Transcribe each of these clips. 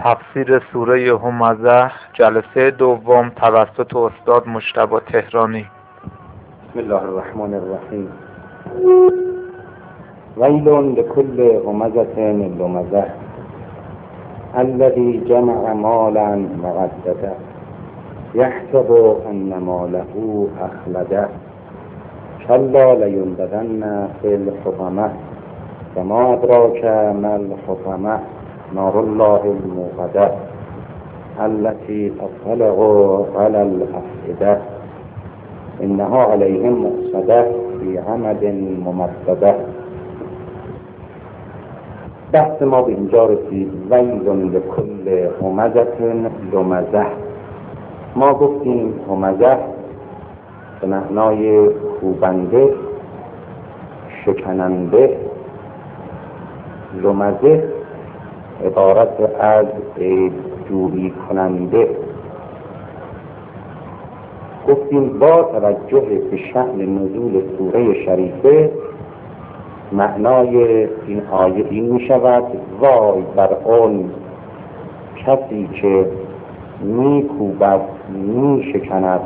تفسیر سوره همزه جلسه دوم توسط استاد مجتبی تهرانی. بسم الله الرحمن الرحیم. ویل لکل همزة لمزة الذی جمع مالا وعدده یحسب ان ماله اخلده کلا لینبذن فی الحطمة وما ادراک ما الحطمة نار الله الموقدة التي تطلع على الأفئدة إنها عليهم مؤصدة في عمد ممدده. بحث ما به اینجا رسید. ویل لکل همزة لمزة. ما گفتیم همزة به معنای کوبنده، شکننده، لمزه عبارت از جویی کننده. گفتیم با توجه به شأن نزول سوره شریفه معنای این آیه این می شود: وای بر اون کسی که می کوبد، می شکند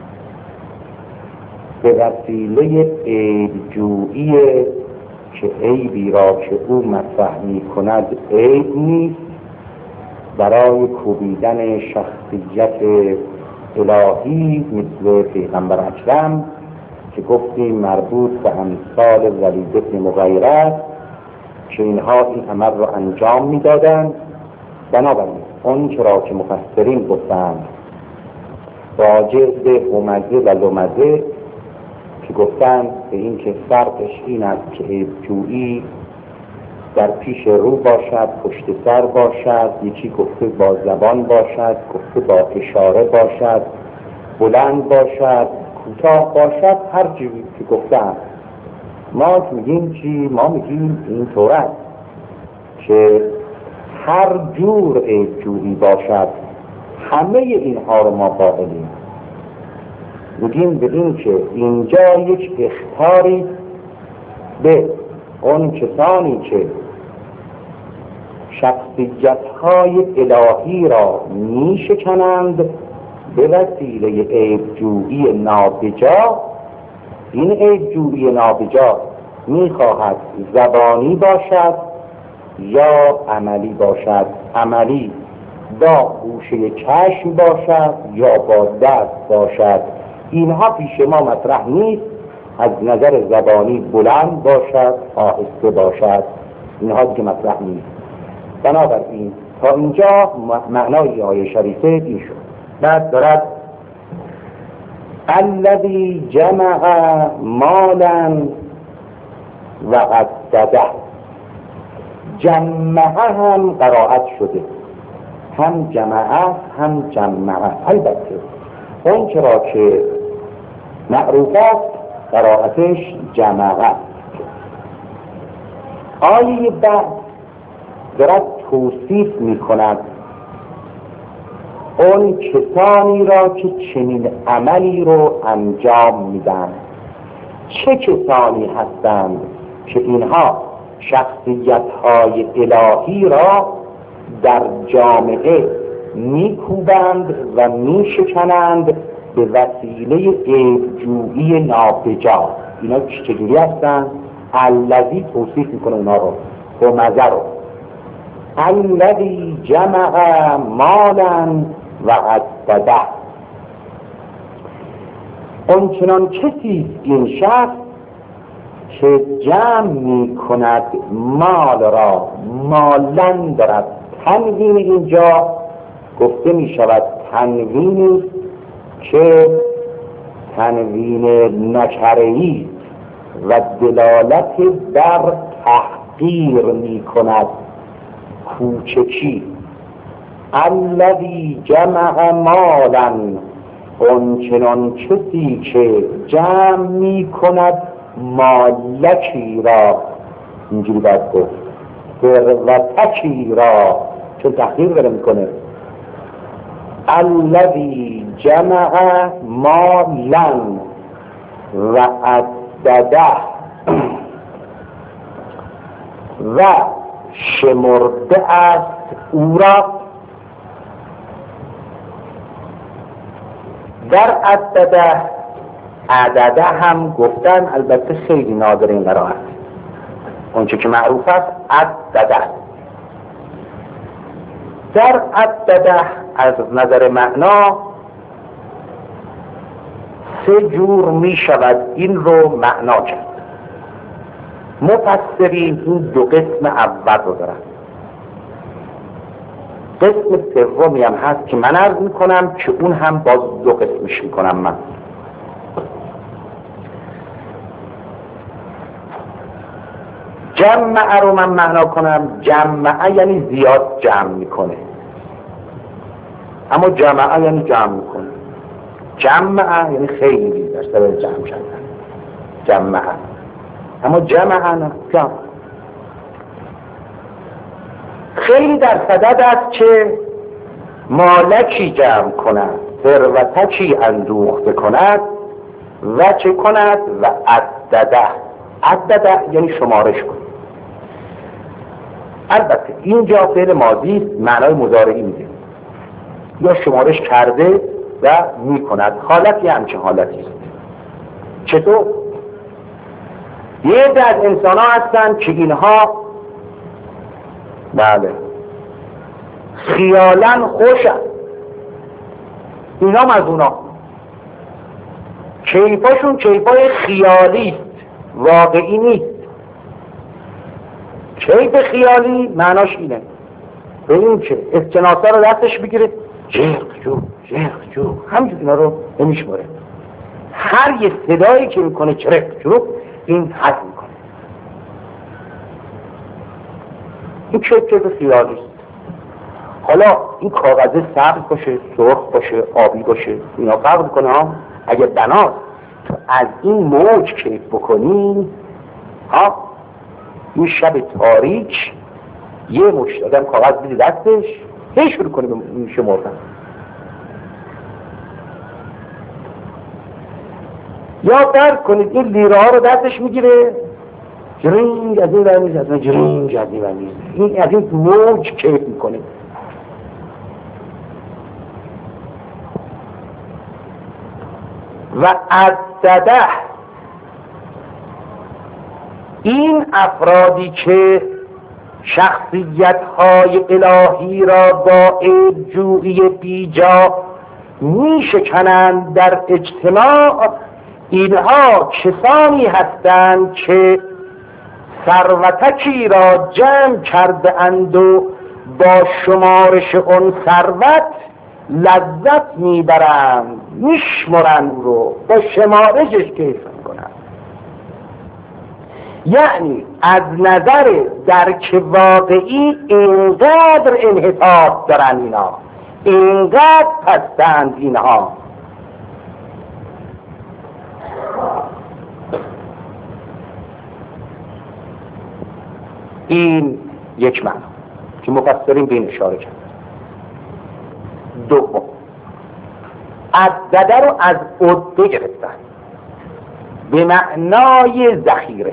به وسیله عیبجویی که عیبی را که او مطرح می کند عیب نیست، برای کوبیدن شخصیت الهی مثل پیغمبر اکرم که گفتیم مربوط به امثال ولید بن مغیره که اینها این عمل را انجام می دادند. بنابراین اون چرا که مفسرین گفتند راجع به همزه و لمزه که گفتند به این که فرقش این است که عیبجویی در پیش رو باشد، پشت سر باشد، یکی گفته با زبان باشد، گفته با اشاره باشد، بلند باشد، کوتاه باشد، هر چیزی که گفتند. ما میگیم چی؟ ما میگیم این طور است که هر جور عیبجویی باشد همه اینها رو ما قائلیم. میگیم به این که اینجا یک اخطاری به اون کسانی که شخصیت‌های الهی را می‌شکنند به وسیله عیبجویی نابجا. این عیبجویی نابجا می‌خواهد زبانی باشد یا عملی باشد. عملی با گوشه چشم باشد یا با دست باشد. اینها پیش ما مطرح نیست. از نظر زبانی بلند باشد، آهسته باشد، اینها دیگه مطرح نیست. بنابراین تا اینجا معنای آیه شریفه این شد. بعد دارد الذی جمع مالا و عدده. جمعه هم قرائت شده، هم جمعه هم جمعه. البته اون چرا که معروفات قرائتش جمعه. آیه بعد دارد توصیف می کند اون کسانی را که چنین عملی رو انجام میدن. چه کسانی هستند که اینها شخصیت‌های الهی را در جامعه میکوبند و میشکنند به وسیله عیبجویی نابجا. اینا چجوری هستند؟ الذی توصیف میکنه اونا رو، همزه رو. الذی جمع مالا و عدده. اون چنان کسی این شخص که جمع می کند مال را، مالن دارد. تنوین اینجا گفته می شود تنوینی که تنوین نکره‌ای و دلالت بر تحقیر می کند، کوچکی. الذی جمع مالا، اون چنان کسی که جمع می کند مالکی را، اینجوری باید گفت ثروتکی را، چون تحقیر داره می کنه. الذی جمع مالا و عدده و شمرده است او را در عدده هم گفتن، البته خیلی نادر این قرائت، اونچه که معروف است عدده. در عدده از نظر معنا 3 جور می شود این رو معنا کرد. مفسرین این 2 قسم اول رو دارن. قسم سومی هم هست که من عرض میکنم که اون هم باز 2 قسمش میکنم من. جمعه رو من معنا کنم، جمعه یعنی زیاد جمع میکنه، اما جمعه یعنی جمع میکنه. جمعه یعنی خیلی در سبب جمع کردن، جمعه. اما جمعه نه، جمع. خیلی در صدد است که مالکی جمع کند، ثروتکی اندوخته کند و چه کند و عدده یعنی شمارش کند. البته اینجا فعل ماضی است، معنای مضارعی میده، یا شمارش کرده و میکند. حالتی همچه حالتی است. چطور؟ یه عده از انسان ها هستن که اینها بله خیالاً خوشن، اینا از اونا کیفاشون کیفای خیالی است، واقعی نیست. کیف خیالی معناش اینه، ببین که اسکناسه رو دستش بگیره جرق جو همینجور اینا رو نمیشماره، هر یه صدایی که میکنه چرق جو این حد میکنه. این کیف خیالی است. حالا این کاغذه سبز باشه، سرخ باشه، آبی باشه، اینا فرق کنه ها. اگه بناست تو از این موج کیف بکنی ها، این شب تاریک یه مشت آدم کاغذ بیده دستش هی شروع کنه به شمردن. یا درک کنید این لیره ها رو دستش میگیره جرینگ از این برمیزه، از این جرینگ از این برمیزه، این از این موج کیف میکنه. و عدده این افرادی که شخصیت‌های الهی را با عیب‌جویی بیجا می‌شکنند در اجتماع، اینها کسانی هستند که ثروتکی را جمع کرده اند و با شمارش اون ثروت لذت میبرند، میشمرند رو با شمارشش کیف میکنند. یعنی از نظر درک واقعی اینقدر انحطاط دارن اینا، اینقدر پستند اینها. این یک معنی که مفسرین به این اشاره کرد. دوم، عدده رو از عده گرفتن به معنای ذخیره،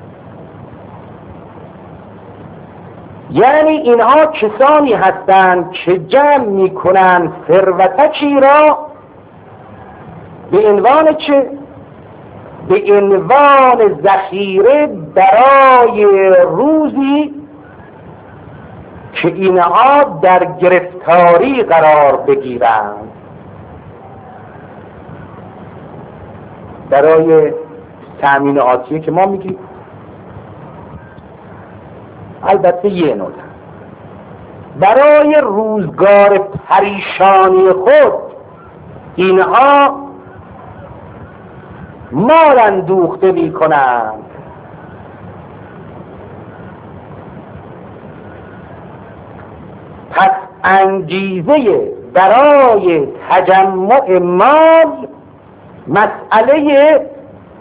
یعنی اینها کسانی هستند که جمع میکنند ثروتکی را به عنوان چه؟ به عنوان ذخیره برای روزی که اینها در گرفتاری قرار بگیرند، برای تأمین آتیه که ما میگیم. البته یه نوع برای روزگار پریشانی خود اینها مال اندوخته میکنند. پس انگیزه برای تجمع مال مسئله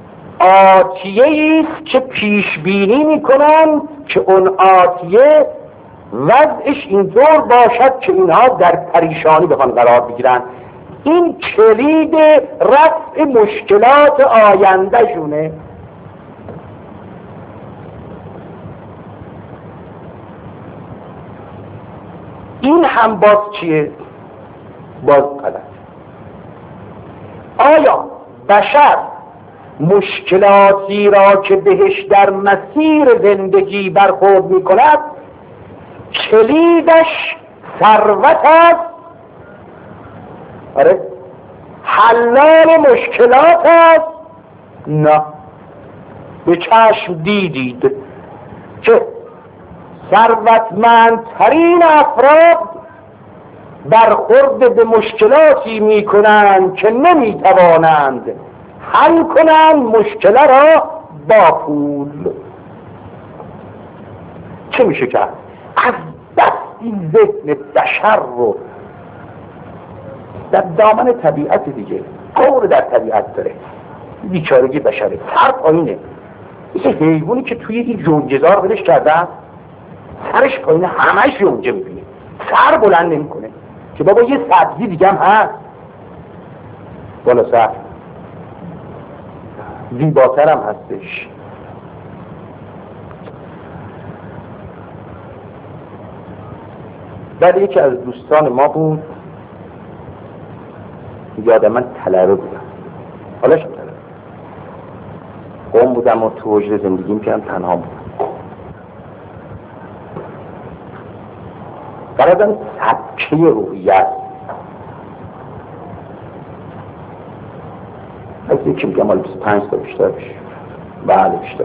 آتیه است که پیش بینی میکنند که اون آتیه وضعش اینطور باشد که اینها در پریشانی بخوان قرار بگیرن. این کلید رفع مشکلات آینده شونه. این هم باز چیه؟ باز غلط. آیا بشر مشکلاتی را که بهش در مسیر زندگی برخورد می کند کلیدش ثروت است؟ آره، حلال مشکلات است؟ نه. به چشم دیدید که ثروتمندترین افراد برخورد به مشکلاتی می کنند که نمی توانند حل کنند مشکل را با پول. چه میشه کرد؟ از دست این ذهن بشر رو در دامن طبیعت دیگه، قول در طبیعت داره، بیچارگی بشره، سر پایینه، مثل حیوانی که توی این جونجزار ولش کردن، سرش پایینه، همش یونجه میبینه، سر بلند نمی کنه که بابا یه سبزی دیگه هم هست بالا سر، زیباتر هم هستش. بعد یکی از دوستان ما بود، یادم من طلبه بودم، حالا شد طلبه قوم بودم و تو حجره زندگی میکردم، تنها بودم. برادم سبکه روحیت از یکی میگم مال 25 سال بیشتر بشه، بله بیشتر.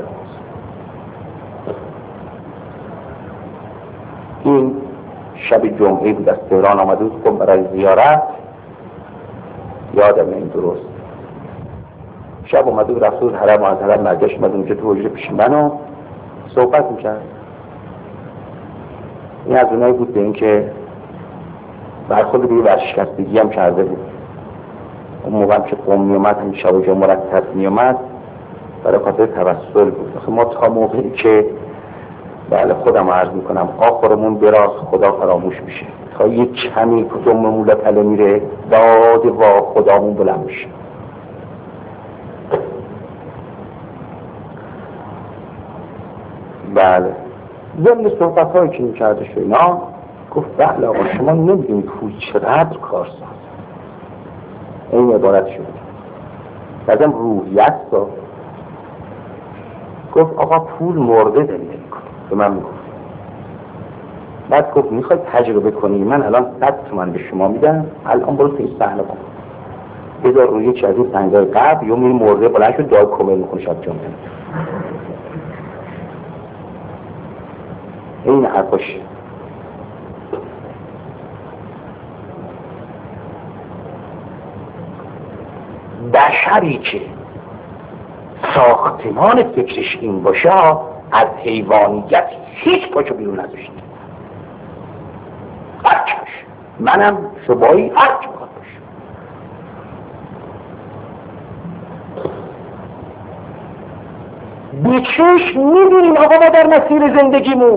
این شب جمعه بود، از تهران آمده بود خب برای زیارت، یادم این درست شب اومده بود رفته بود حرم و از حرم برگشت اومده اونجا تو حجره پیش من و صحبت میکرد. این از اونایی بود به این که برخورد به ورشکستگی هم کرده بود. اون موقع که قوم میومد همین شب جمعه مرتب میومد برای خاطر توسل بود. آخه ما تا موقعی که بله خودم عرض میکنم آخرمون براز خدا فراموش میشه، تا یک کمی کدوم مولا تله میره داد وا خدامون بلند میشه. بله ضمن صحبت هایی که میکرده شو اینا گفت بله آقا شما نمیدونید پول چقدر کار ساز. این عبارت شد بعدم روحیت داد. گفت آقا پول مرده داری نمیکنه، به من میگفت. بعد گفت میخوای تجربه کنی، من الان 100 تومن به شما میدم، الان برو تو این صحنه کن، بذار روی یکی از این سنگای قبل یا میری مرده بلند شد دعای کمل میکنه شب جمعه. این حرفاش بشری که ساختمان فکرش این باشه از حیوانیت هیچ پاچو بیرون نداشت. هرچش منم شبایی هرچ بخواد باشه. بیچش میبینیم آقا ما در مسیر زندگیمون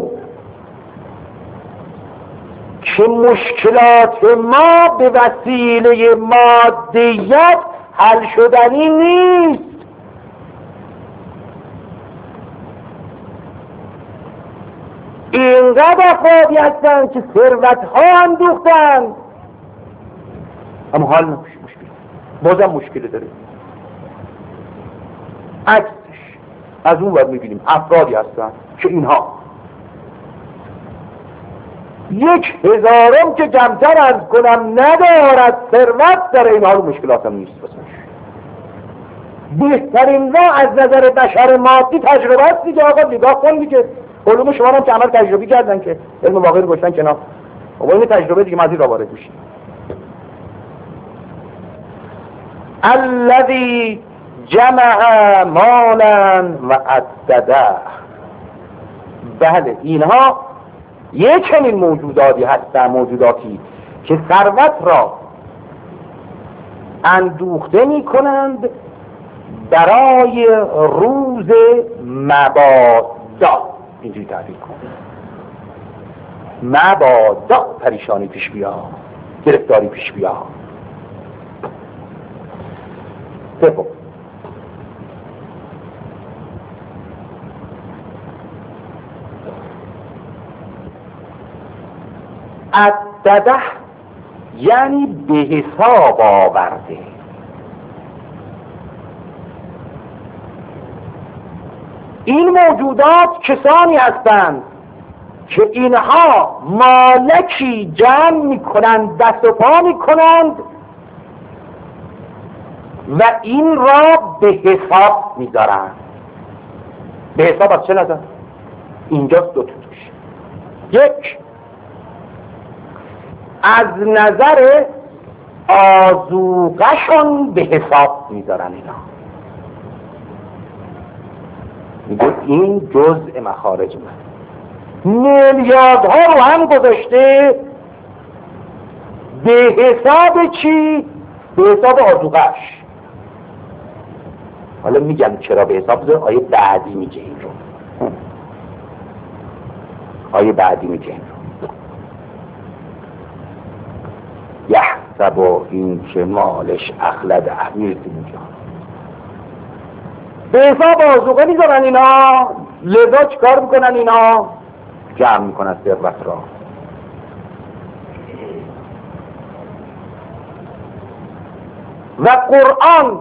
که مشکلات ما به وسیله مادیت حل شدنی نیست. اینقدر افرادی هستن که ثروت‌ها اندوختن اما حال نمیشه، مشکل بازم مشکل داره. عکسش از اون ور میبینیم افرادی هستن که اینها 1000 که کمتر از کنم ندارد ثروت، در این حال مشکلات هم نیست. بهترین راه از نظر بشر مادی تجربه است دیگه. آقا نگاه کن دیگه، علوم شما هم که عمل تجربی کردن که علم واقعی رو گذاشتن کنار، آقا این تجربه دیگه مزید را وارد میشه. الذی جمع مالا و عدده. بله اینها یک چنین موجوداتی هستند، موجوداتی که ثروت را اندوخته می کنند برای روز مبادا. اینجوری تعبیر کن، مبادا پریشانی پیش بیا، گرفتاری پیش بیا. سپو عدده یعنی به حساب آورده. این موجودات کسانی هستند که اینها مالکی جمع میکنند، دست و پا میکنند و این را به حساب میدارند. به حساب از چه نظر؟ اینجاست دو تا توش. یک، از نظر آذوقه‌شون به حساب میدارن اینا. میگه این جزء مخارج من، میلیاردها رو هم گذاشته به حساب چی؟ به حساب آذوقه‌اش. حالا میگم چرا به حساب بذاره، آیه بعدی میگه این رو. آیه بعدی میگه این رو. یحسب این که مالش اخلد احمیرت اینجا به حساب آذوقه میذارن اینا. لذا چکار میکنن اینا؟ جمع میکنن ثروت را. و قرآن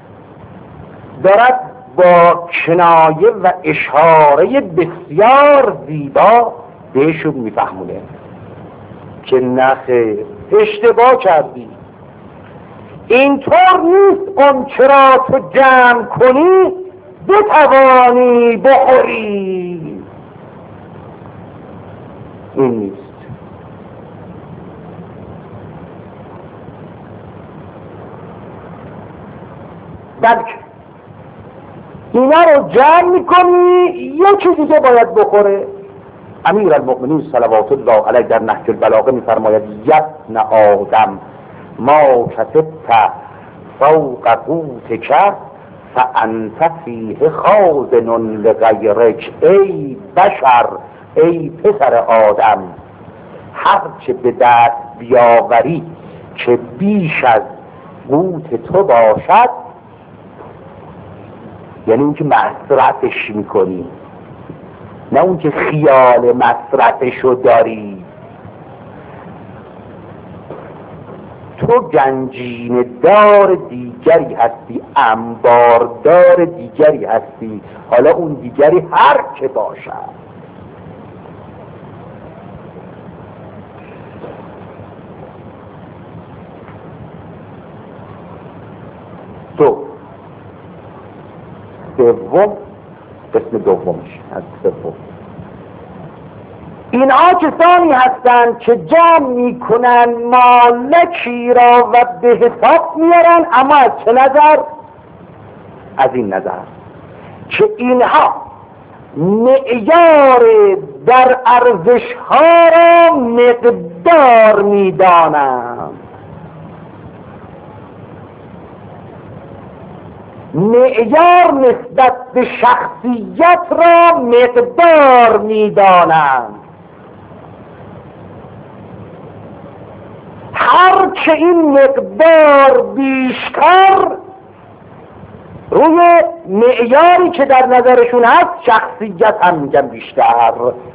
دارد با کنایه و اشاره بسیار زیبا بهشون میفهمونه که نخیر، اشتباه کردی، اینطور نیست اون چرا تو جمع کنی بتوانی بخوری. این نیست. بلکه اینا رو جمع میکنی یکی دیگه باید بخوره. امیر المؤمنین صلوات الله علیه در نهج البلاغه میفرماید یبن آدم ما کسبت فوق قوتک فانت فیه خازن لغیرک. ای بشر، ای پسر آدم، هرچه به دست بیاوری که بیش از قوت تو باشد، یعنی اون که مصرفش میکنی، نه اون که خیال مصرفشو داری. تو گنجینه دار دیگری هستی، انباردار دیگری هستی، حالا اون دیگری هر که باشد. دوم، قسم دومش از سوم، اینها کسانی هستند که جمع میکنن مالکی را و به حساب میارن. اما از چه نظر؟ از این نظر که اینها معیار در ارزشها را مقدار میدانند. معیار نسبت به شخصیت را مقدار میدانند. هر که این مقدار بیشتر روی معیاری که در نظرشون هست، شخصیت هم میگن بیشتر.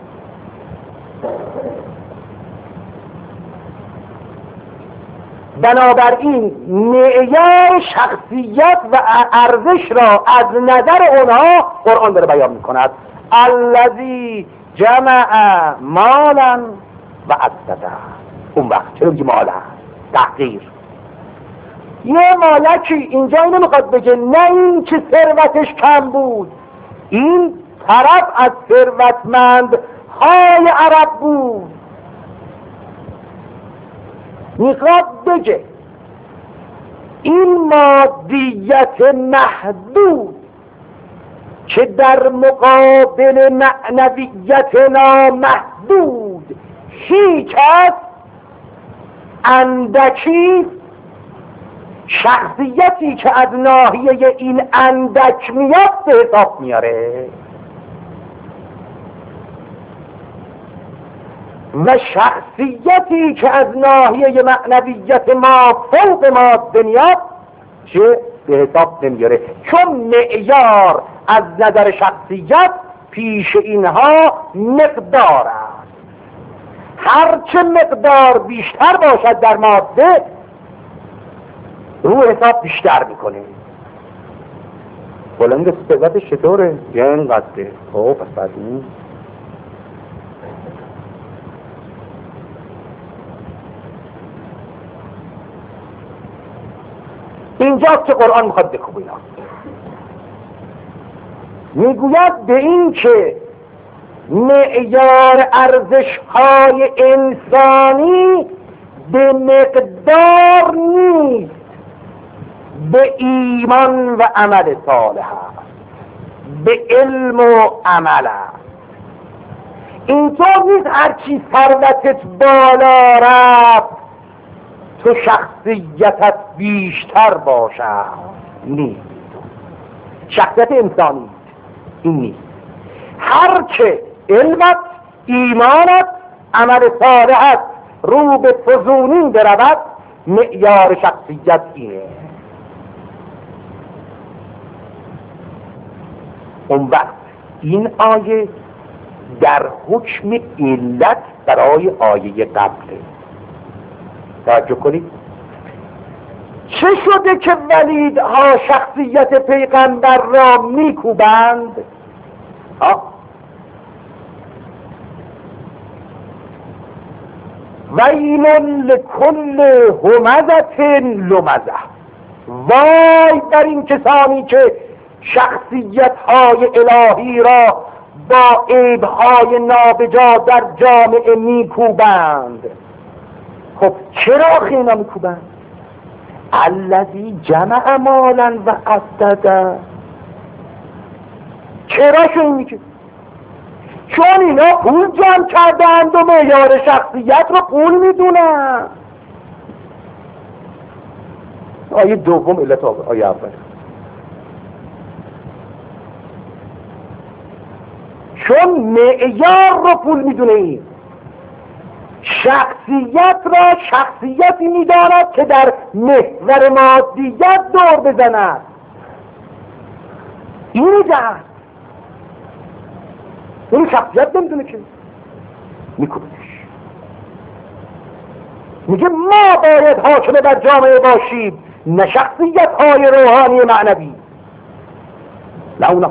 بنابراین معیار شخصیت و ارزش را از نظر اونها قرآن داره بیان میکند. الذی جمع مالا و عدده. اون وقت چرا میگه مال هست؟ تحقیر. یه مالکی اینجا اینو میخواد بگه، نه این که ثروتش کم بود، این طرف از ثروتمند های عرب بود. میخواد بگه این مادیت محدود که در مقابل معنویت نامحدود هیچ از اندکی، شخصیتی که از ناحیه این اندک میاد به حساب میاره و شخصیتی که از ناحیه معنویت ما فوق ماده میاد چه به حساب نمیاره، چون معیار از نظر شخصیت پیش اینها مقدار است. هرچه مقدار بیشتر باشد در ماده رو حساب بیشتر میکنه. بلند ثروتش چطوره؟ یا اینقدره. خب پس بعد این اینجاست که قرآن میخواد بکوب اینا. میگوید به این که معیار ارزش‌های انسانی به مقدار نیست، به ایمان و عمل صالح است، به علم و عمل است. اینطور نیست هرچی ثروتت بالا رفت تو شخصیتت بیشتر باشد. نیست. شخصیت انسانی این نیست. هر که علمت، ایمانت، عمل صالحت رو به فزونی برود، معیار شخصیت اینه. اون وقت این آیه در حکم علت برای آیه قبله. توجه کنید. چه شده که ولیدها شخصیت پیغمبر را میکوبند؟ ویل لکل همزة لمزة. وای بر این کسانی که شخصیت‌های الهی را با عیب‌های نابجا در جامعه میکوبند. خب چرا اینا میکوبند؟ الذی جمع مالا و عدده. چرا شو میگه؟ چون اینا پول جمع کردند و معیار شخصیت رو پول میدونن. آیه دوم علت آیه اول. چون معیار رو پول میدونه. این شخصیت را شخصیتی میداند که در محور مادیت دور بزند. این جهت اون شخصیت نمیدونه که میکنش. میگه ما باید حاکم بر جامعه باشیم، نه شخصیت های روحانی معنوی. نه اونا.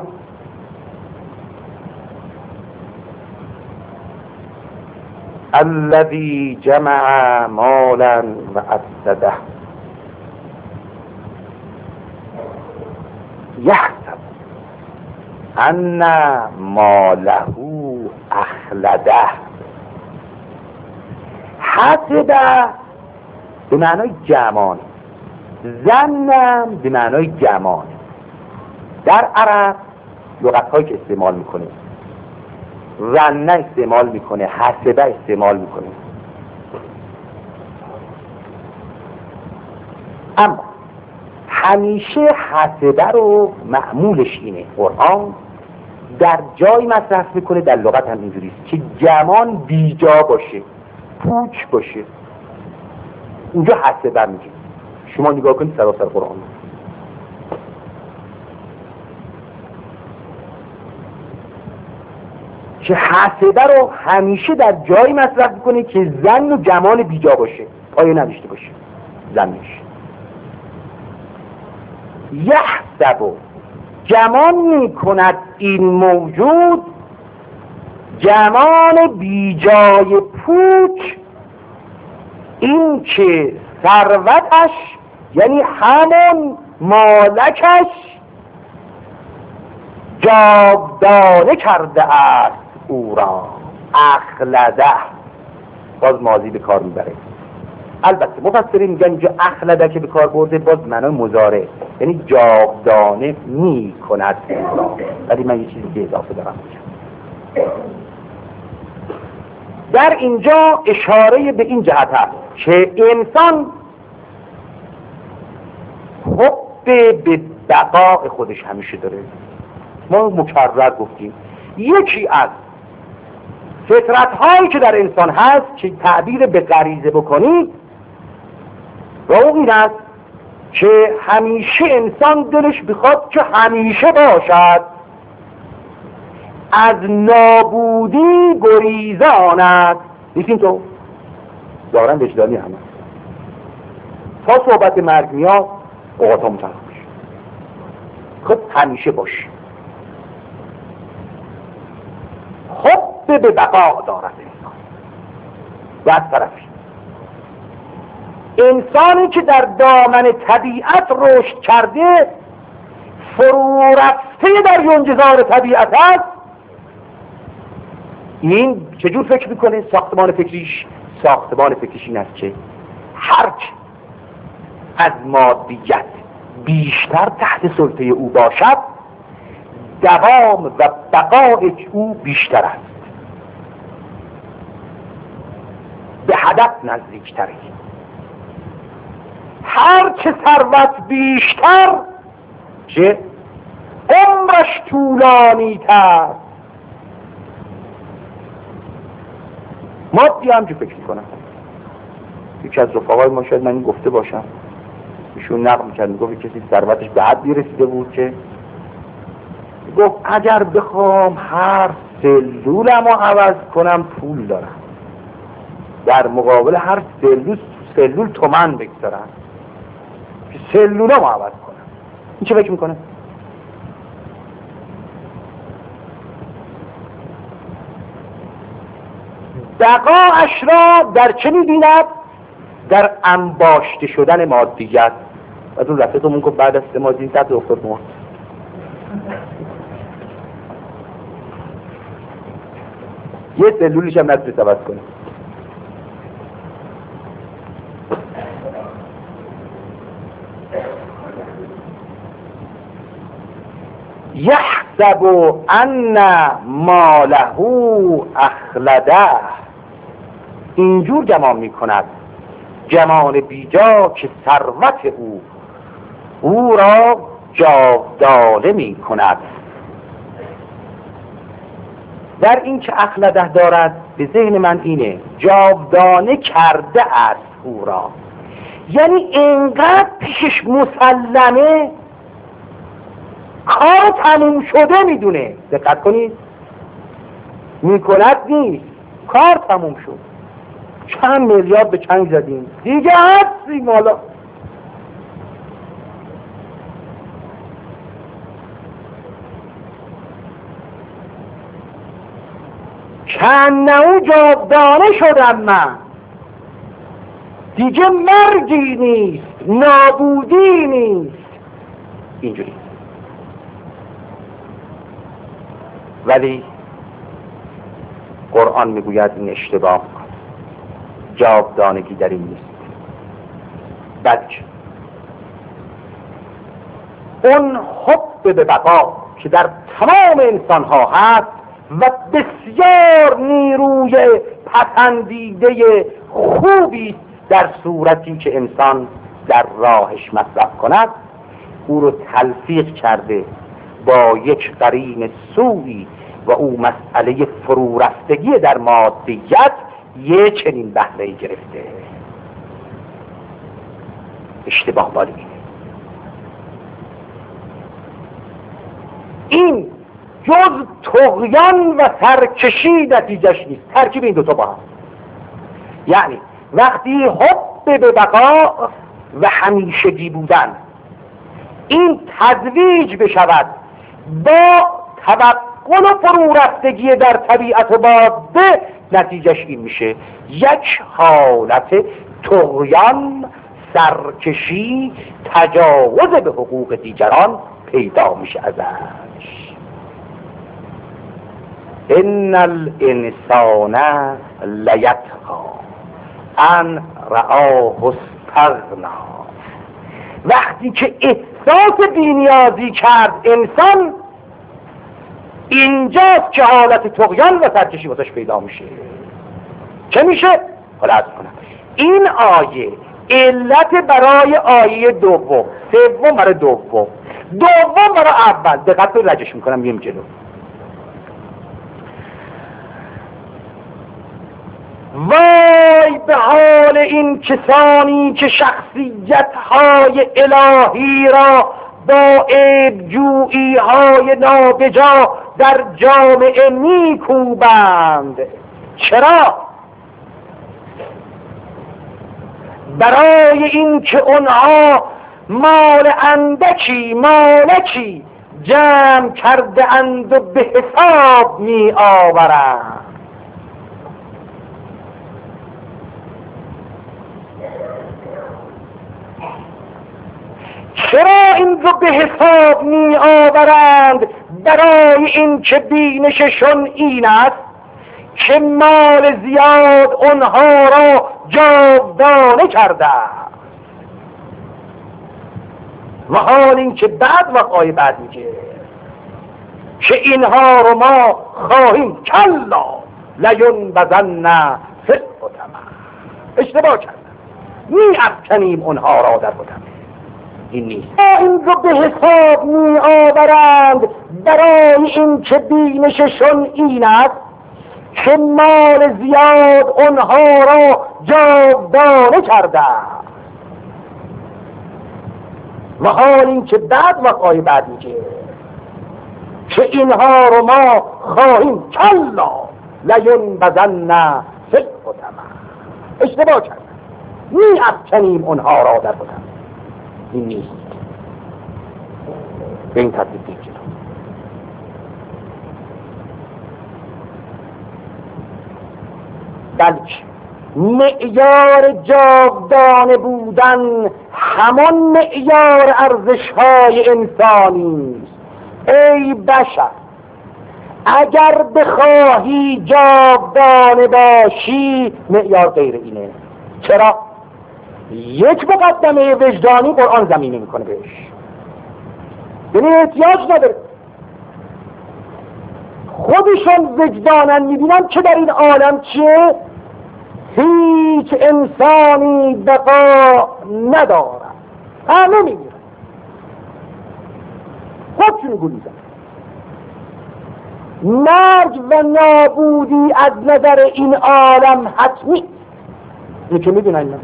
الذی جمع مالا و عدده یحسب ان ماله اخلده. حسب به معنای گمان، ظنم به معنای گمان. در عرب لغت هایی که استعمال میکنه، ظن استعمال میکنه، حسبه استعمال میکنه. اما همیشه حسبه رو معمولش اینه. قرآن در جای مصرف میکنه، در لغت هم اینجوریست که گمان بیجا باشه، پوچ باشه. اونجا حسبه میگه. شما نگاه کنید سراسر قرآن. که حسبه رو همیشه در جایی مصرف میکنه که ظن و گمان بیجا باشه، پایه نداشته باشه. ظنش یحسب، گمان میکند این موجود، گمان بیجای پوچ، این که ثروتش یعنی همون مالکش جاودانه کرده است او را. اخلده باز ماضی به کار میبره. البته مفسرین میگن اینجا اخلده که به کار برده باز معنای مضارع، یعنی جاودانه میکند او را. ولی من یه چیزی که اضافه دارم در اینجا اشاره به این جهت هست که انسان حب به بقاء خودش همیشه داره. ما مکرر گفتیم یکی از فطرت هایی که در انسان هست که تعبیر به غریزه بکنید و اون این است که همیشه انسان دلش بخواد که همیشه باشد، از نابودی گریزان است. دیدین تو دارن وجدانی همه تا صحبت مرگ میاد اوقات هم میشه. خب همیشه باش. حب به بقا دارد انسان. و از طرفی انسانی که در دامن طبیعت رشد کرده، فرو رفته در یونجزار طبیعت است، این چجور فکر میکنه؟ ساختمان فکریش این است که هرچه از مادیت بیشتر تحت سلطه او باشد، دوام و بقای او بیشتر است، به هدف نزدیکتره. هرچه ثروت بیشتر، چه عمرش طولانی تر. مادی هم که فکر میکنم. یکی از رفقای ما، شاید من این گفته باشم، ایشون نقل میکرد، میگفت کسی ثروتش به حدی رسیده بود که گفت اگر بخوام هر سلولم رو عوض کنم پول دارم، در مقابل هر سلول تومن بگذارم که سلولم رو عوض کنم. این چه فکر میکنه؟ بقاش را در چه میبیند؟ در انباشته شدن مادیت. از اون رفیقمون گفت بعد از 3 ماه دین تحت افتاد مرد. یه سلولیش هم نتونست عوض کنه. یحسب ان ماله اخلده، اینجور گمان میکند گمان بیجا که ثروت او را جاودانه میکند. در این که اخلده دارد، به ذهن من اینه جاودانه کرده است او را، یعنی اینقدر پیشش مسلمه، کار تموم شده میدونه. دقت کنید، میکند نیست، کار تموم شد، چند میلیارد به چنگ زدیم دیگه هستیم. حالا چند نوع جاودانه شدم من، دیگه مرگی نیست، نابودی نیست. اینجوری. ولی قرآن میگوید این اشتباه، جاودانگی در این نیست، بلکه اون حب به بقا که در تمام انسان ها هست و بسیار نیروی پسندیده خوبی در صورتی که انسان در راهش مصرف کند، او رو تلفیق کرده با یک قرین سوئی و او مسئله فرو رفتگی در مادیت یه چنین بهره‌ای گرفته. اشتباه بالی این جز طغیان و سرکشی نتیجهش نیست، ترکیب این دوتا با هم. یعنی وقتی حب به بقا و همیشگی بودن این تزویج بشود با تبقل و فرو رفتگی در طبیعت و ماده، نتیجهش این میشه یک حالت طغیان، سرکشی، تجاوز به حقوق دیگران پیدا میشه ازش. ان الانسان لیطغی ان رآه استغنی. وقتی که احساس بی‌نیازی کرد انسان، اینجاست که حالت طغیان و سرکشی واسش پیدا میشه. چه میشه؟ حالا عرض کنم این آیه علت برای آیه دوم، سوم برای دوم برای اول. دقت رو رجش میکنم میام جلو. وای به حال این کسانی که شخصیت‌های الهی را با عیب‌جویی‌های نابجا در جامعه می‌کوبند. چرا؟ برای این که اونها مال اندکی، مالکی جمع کرده اند و به حساب می آورند. چرا این رو به حساب می آورند؟ برای این که بینششون این است که مال زیاد اونها را جاودانه کرده و حال این که بعد وقای بعد میگه که اینها رو ما خواهیم کلا لینبذن فی الحطمه. اشتباه کردن، می افکنیم اونها را در حطمه. این نیست. این رو به حساب می آورند برای این که بینششون این است که مال زیاد اونها را جاودانه کرده و حال این که بعد وقای بعد میگه که اینها رو ما خواهیم کلا لینبذن فی الحطمه. اشتباه کردن، می افکنیم اونها را در حطمه. این نیست. به این ترتیب دیگه بلکه معیار جاودانه بودن همان معیار ارزش‌های انسانی است. ای بشر، اگر بخواهی جاودانه باشی معیار غیر اینه. چرا؟ یک مقدمه وجدانی قرآن زمینه میکنه بهش، یعنی احتیاج نداره. خودشون وجدانن میبینن که در این عالم چیه؟ هیچ انسانی بقا ندارد، همه میمیرن، خودشون گولیدن. مرگ و نابودی از نظر این عالم حتمی، این که میدونن.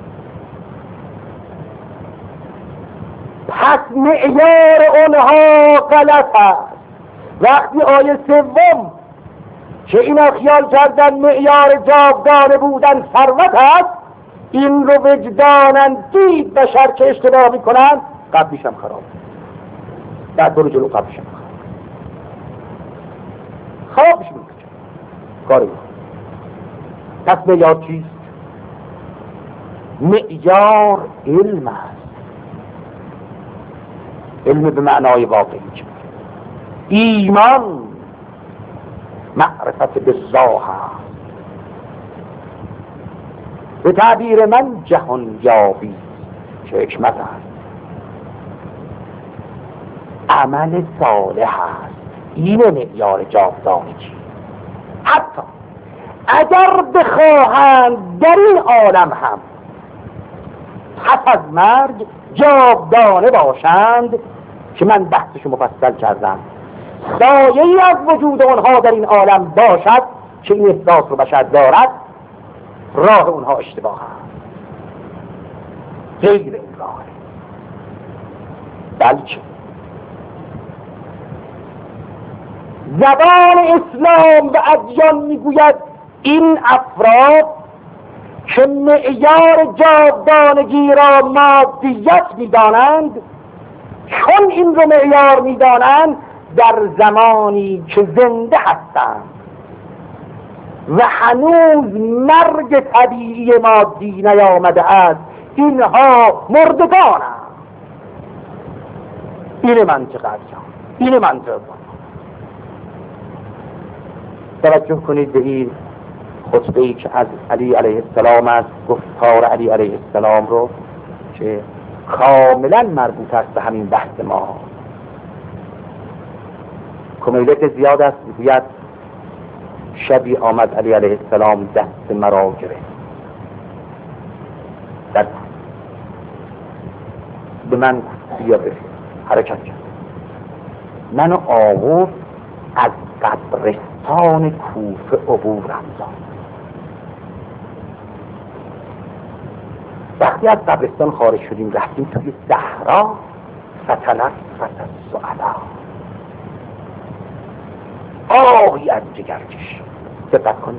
پس معیار اونها غلط است. وقتی آیه سوم که اینا خیال کردن معیار جاودانه بودن ثروت است، این رو وجدانن دید بشر که اشتباه میکنن، قبلیش هم خراب، بعد برو جلو قبلیش هم خرابش میکنه کاری. پس معیار چیست؟ معیار علم است. علم به معنای واقعی، ایمان، معرفت بالله هست. به تعبیر من جهان یابی چه حکمت است. عمل صالح است. این معیار جاودانگی. حتی اگر بخواهند در این عالم هم پس از مرگ جاودانه باشند، که من بحثشو مفصل کردم، سایه‌ای از وجود اونها در این عالم باشد که این احساس رو بشر دارد، راه اونها اشتباه است، غیر این راه. بلکه زبان اسلام و ادیان میگوید این افراد که معیار جاودانگی را مادیت میدانند، چون این رو معیار میدانند، در زمانی که زنده هستند و هنوز مرگ طبیعی مادی نیامده است، اینها مردگانند. این منطق ادیان، این منطق. توجه کنید به این خطبه‌ای که از علی علیه السلام است، گفتار علی علیه السلام رو که کاملا مربوط است به همین بحث ما. کمیلت زیاد است، میگوید شبی آمد علی علیه السلام دست مرا گرفت، به من بیا بفید، حرکت کرد، منو آورد از قبرستان کوفه عبورم داد. وقتی از قبرستان خارج شدیم رفتیم توی صحرا، فتنفس السعدا، آهی از جگر کشید. دقت کنید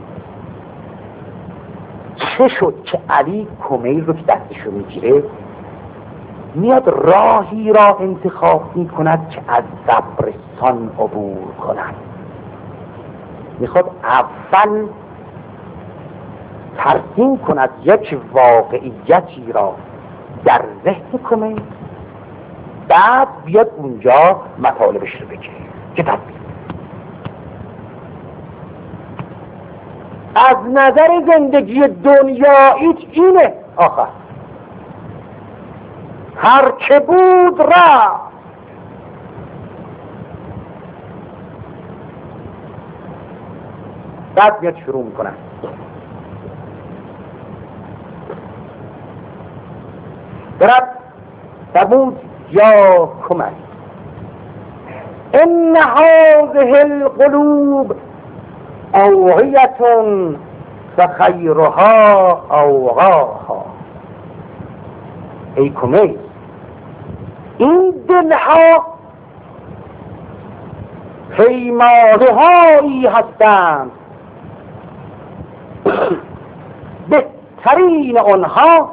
چه شد که علی کمیل رو که دستشو میگیره میاد راهی را انتخاب می کند که از دبرستان عبور کند. میخواد اول ترسیم کند یک واقعیتی را در ذهن کنه، بعد بیاد اونجا مطالبش رو بگه که تطبیق. از نظر زندگی دنیاییت اینه آخر هر که بود رفت. بعد بیاد شروع میکنن برد تموت یا کمک ان هذه القلوب اوعیة فخیرها اوعاها. ای کمیل، این دلها پیمانه هایی هستند، بهترین آنها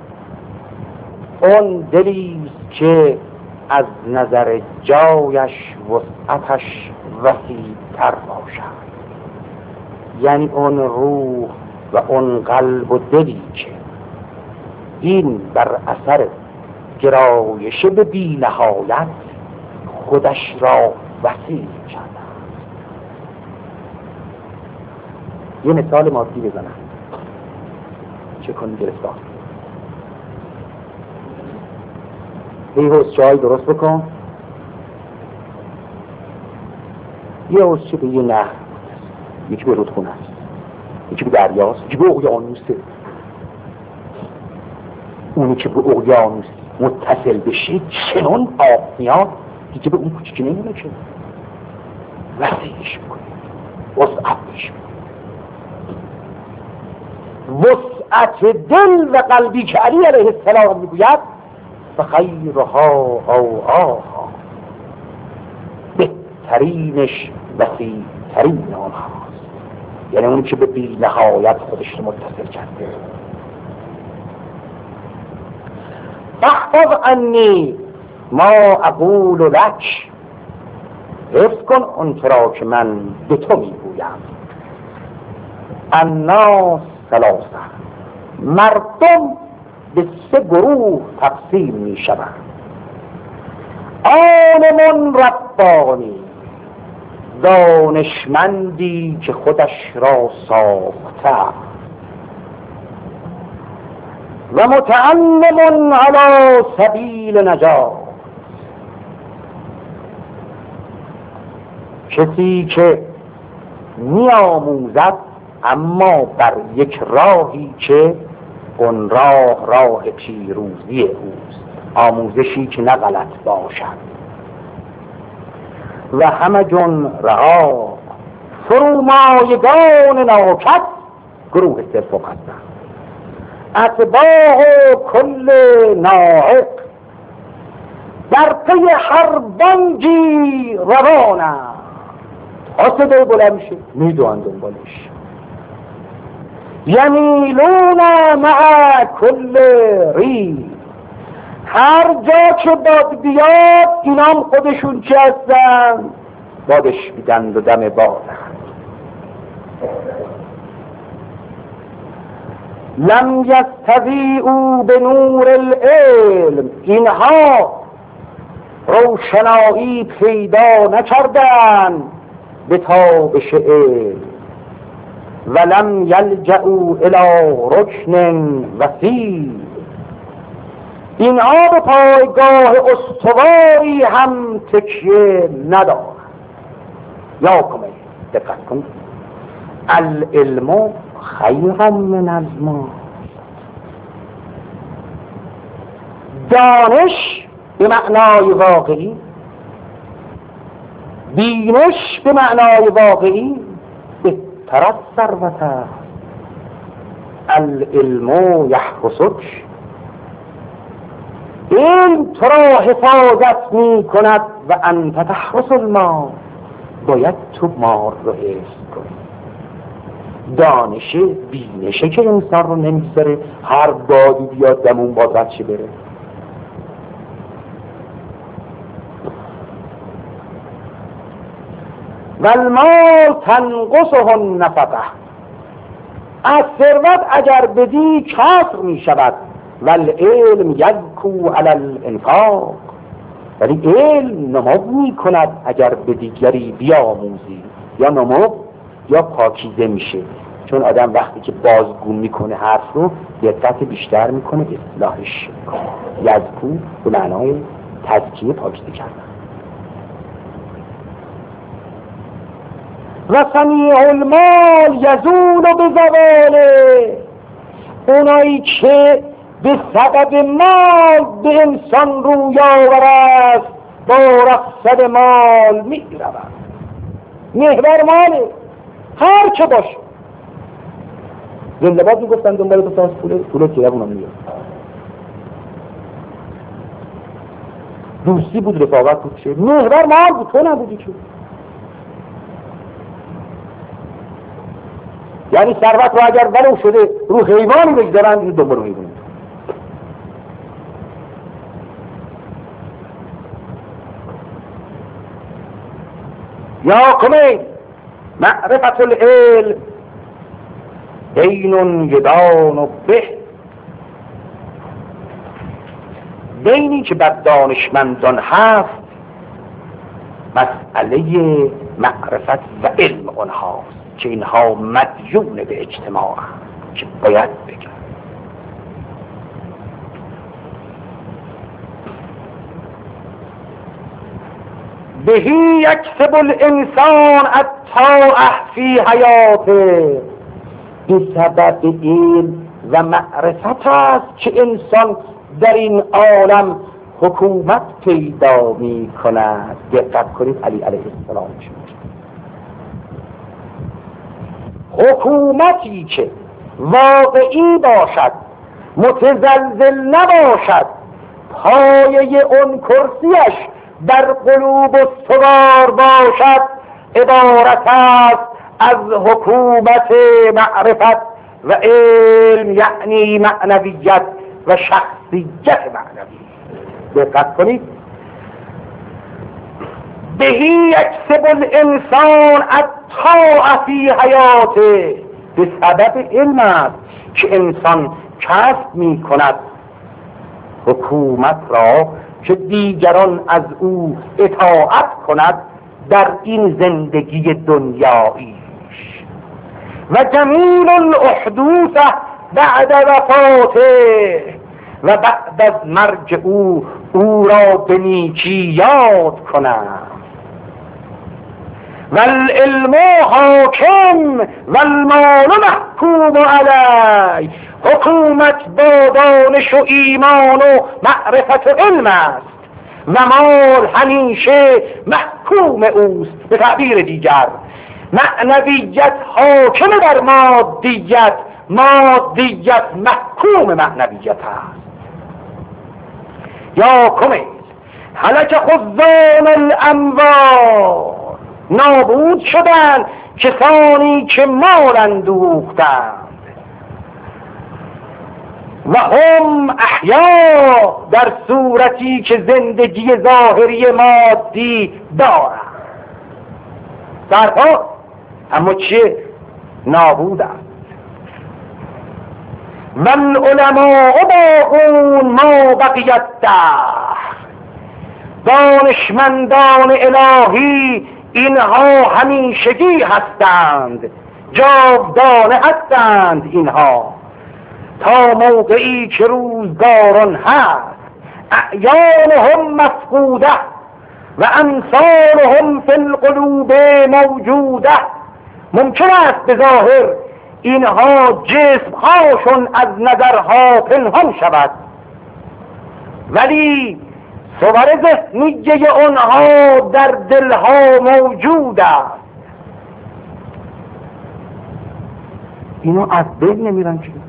اون دلیست که از نظر جایش وسعتش وسیع‌تر باشد. یعنی اون روح و اون قلب و دلی که این بر اثر گرایش به بی نهایت خودش را وسیع کرده. یه مثال مادی بزنم چه کنی گرفتار. یه حوض چای درست بکن، یه حوض چه به یه نهر، یکی به رودخونه است، یکی به دریاست، یکی به اقیانوسه. اونی که به اقیانوس متصل بشه چنان آب میاد دیگه به اون کوچیکی نمیره که وسیعش میکنه، وسعتش میکنه. وسعت دل و قلبی که علی علیه السلام میگوید فخیرها اوعاها، بهترینش وسیع‌ترین آنهاست. یعنی اون که به بی نهایت خودش رو متصل کرده. احفظ عنی ما اقول لک، حفظ کن اون را که من به تو میگویم. الناس ثلاثه، مردم به 3 گروه تقسیم می شوند. عالم ربانی، دانشمندی که خودش را ساخته، و متعلم علی سبیل نجات، کسی که می آموزد اما بر یک راهی که اون راه پیروزی اوست، آموزشی که نه غلط باشد. و همه جن رها، فرومایگان ناکس، گروه سوم هستند. اتباع کل ناعق، در پی هر بانگی روانند. صدای بلند میشه میدوند دنبالش. یمیلون مع کل ریح، هر جا که باد بیاد اینام خودشون چه هستن؟ بادش بیدند و دم بادند. لم یستضیئوا بنور العلم، اینها روشنایی پیدا نکردند به تابش علم. ولم یلجئوا الی رکن وثیق، اینها به پایگاه استواری هم تکیه ندارند. یا کنید دقت کنید، العلم خیر من المال، دانش به معنای واقعی، بینش به معنای واقعی بهتر از ثروت است. العلم یحرسک، علم تو را حفاظت می کند و انت تحرس المال، باید تو مال رو حفظ کنی. دانش بینشه که انسان رو نمیذاره هر بادی بیاد دمون باد رد شه بره. و المال تنقصه النفقه، از ثروت اگر بدی کسر می شود. و العلم یزکو علی الانفاق، ولی علم نمو می کند اگر به دیگری بیاموزی، یا نمو یا پاکیزه میشه. چون آدم وقتی که بازگو میکنه حرف رو دقت بیشتر میکنه، اصلاحش یزکو به معنای تزکیه، پاکیزه کردن. و سمیع المال یزول به زواله، اونایی که به سبب مال به انسان روی آورد با رخصت مال می رود. محور ماله، هر چه باشه. زنده باد می گفتن دنبال تو ساز پوله که اونا میاد. دوستی بود، رفاقت بود، چه محور مال بود، تو نبودی چه. یعنی ثروت رو اگر ولو شده رو حیوانی بگذارن، این دنبال حیوانی. یا کمی معرفت العلم دین یدان و به، دینی که بر دانشمندان هست مسئله معرفت و علم آنهاست که اینها مدیون به اجتماع هست که باید بگن. بهی یکسب الانسان الطاعه فی حیاته، به سبب علم و معرفت است که انسان در این عالم حکومت پیدا می کند. دقت کنید علی علیه السلام چه حکومتی که واقعی باشد، متزلزل نباشد، پایه اون کرسیش در قلوب استوار باشد، عبارت است از حکومت معرفت و علم، یعنی معنویت و شخصیت معنوی. دقت کنید، بهی یکسب الانسان الطاعه فی حیاته، به سبب علم است که انسان کسب می کند حکومت را که دیگران از او اطاعت کند در این زندگی دنیاییش. و جمیل الاحدوث بعد وفاته، و بعد از مرگ او را به نیکی یاد کند. والعلم حاکم والمال محکوم علی، حکومت با دانش و ایمان و معرفت و علم است و مال همیشه محکوم اوست. به تعبیر دیگر معنویت حاکم بر مادیت، مادیت محکوم معنویت است. یا کمی هلک خزان الاموال، نابود شدند کسانی که مال اندوختند. و هم احیا، در صورتی که زندگی ظاهری مادی دارند. برها اما چه نابود است. و العلماء باقون ما بقیت دهر، دانشمندان الهی اینها همیشگی هستند، جاودانه هستند اینها تا موقعی که روزگاران هست. اعیانهم مفقوده و امثالهم فی القلوب موجوده. ممکن است به ظاهر اینها جسمهاشون از نظرها پنهان شود، ولی صور ذهنیه آنها در دلها موجود است. اینو از بین نمیرن چی؟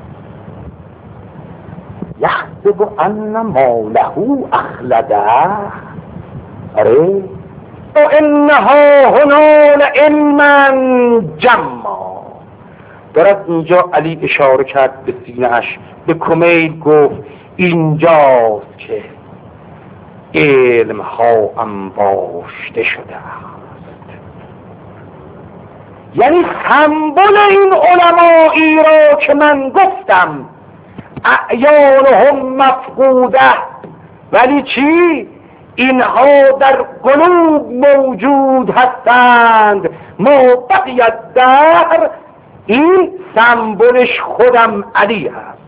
یحسب ان ماله اخلده، اره و انها هنال علما جما. دارد اینجا علی اشاره کرد به سینه‌اش، به کمیل گفت اینجاست که علم ها انباشته شده است. یعنی سمبل این علمایی را که من گفتم اعیانهم مفقوده، ولی چی؟ اینها در قلوب موجود هستند. ما بقیت دهر، این سمبلش خودم علی هست.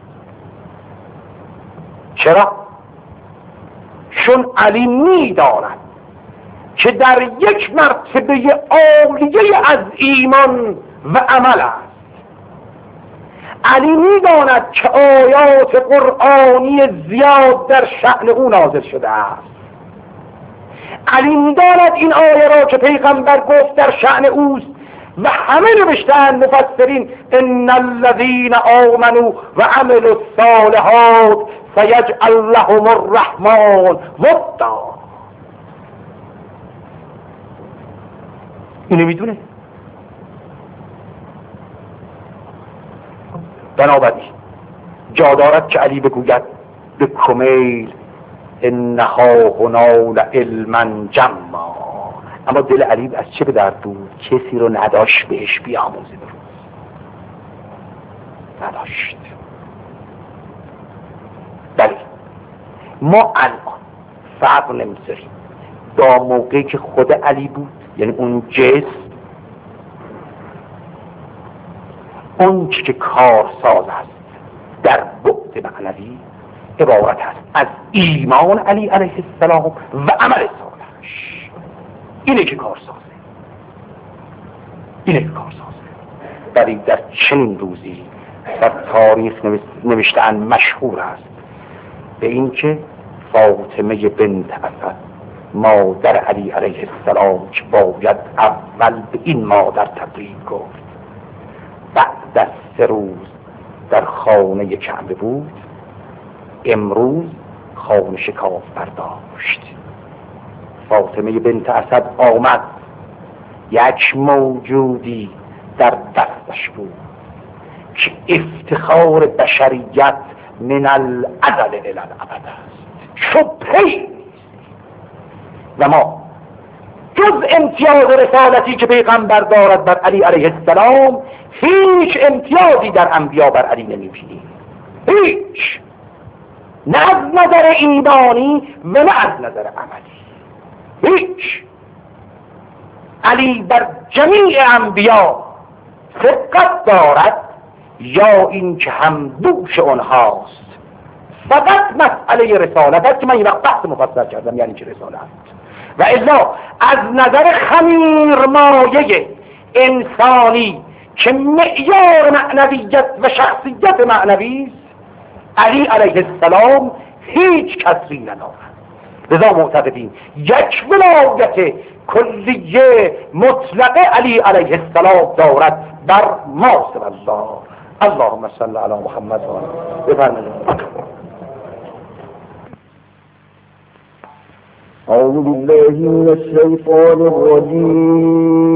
چرا؟ چون علی می‌داند که در یک مرتبه عالیه از ایمان و عمل است. علی می‌داند که آیات قرآنی زیاد در شأن او نازل شده است. علی می‌داند این آیه را که پیغمبر گفت در شأن اوست و همه نوشتند مفسرین ان الذين آمنوا و عملوا الصالحات سيجعل لهم الرحمن ودا. اینو میدونه. بنابراین جا دارد که علی بگوید به کمیل انها هنال علما جما، اما دل علی از چه به درد بود؟ کسی رو نداشت بهش بیاموزه. نداشت. بله ما الان فرق نمیذاریم با موقعی که خود علی بود، یعنی اون جسم، اون چی که کارساز است در بعد معنوی عبارت است از ایمان علی علیه السلام و عمل صالحش. اینه که کارسازه. اینه که کارسازه. ولی در چنین روزی در تاریخ نوشتن مشهور است به این که فاطمه بنت اسد مادر علی علیه السلام که باید اول به این مادر تبریک گفت، بعد از 3 روز در خانه کعبه بود، امروز خانه شکاف برداشت. فاطمه بنت اسد آمد، یک موجودی در دستش بود که افتخار بشریت من الازل الی الابد است، شبهه‌ای و ما جز امتیاز رسالتی که پیغمبر دارد بر علی علیه السلام هیچ امتیازی در انبیا بر علی نمی‌بینیم. هیچ، نه از نظر ایمانی و نه از نظر عملی. هیچ. علی بر جمیع انبیا سبقت دارد یا این که هم دوش اونهاست. فقط مسئله رسالت است که من این وقت بحث مفصل کردم یعنی چه رسالت، و الا از نظر خمیر مایه انسانی که معیار معنویت و شخصیت معنوی است، علی علیه السلام هیچ کسری ندارد. لذا معتقدیم یک ولایت کلیه مطلق علی علیه السلام دارد بر ما سوی الله. اللهم صل علی محمد و آله. بفرمایید. أعوذ بالله من الشيطان الرجيم.